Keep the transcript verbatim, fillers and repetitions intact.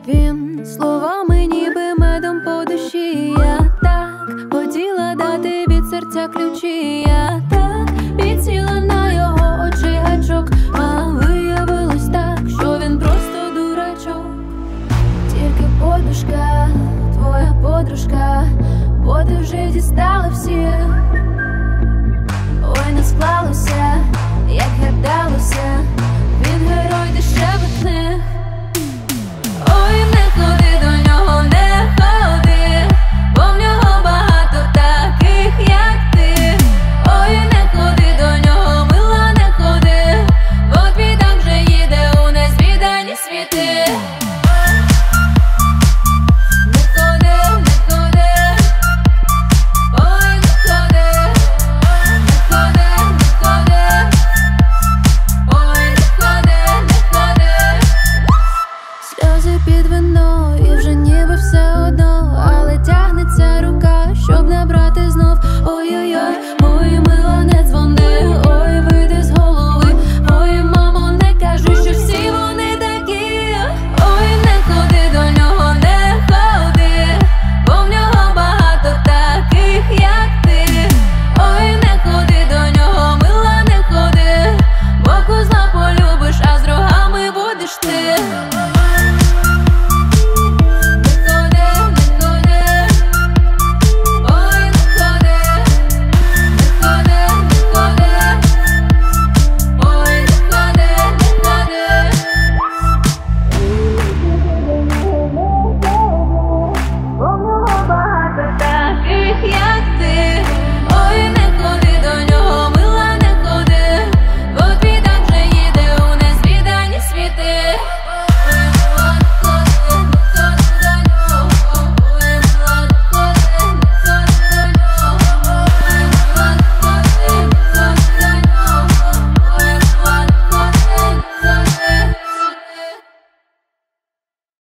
Він словами ніби медом по душі. Я так хотіла дати від серця ключі. Я так підсіла на його очі гачок, а виявилось так, що він просто дурачок. Тільки подушка, твоя подружка, бо ти вже дістала всіх.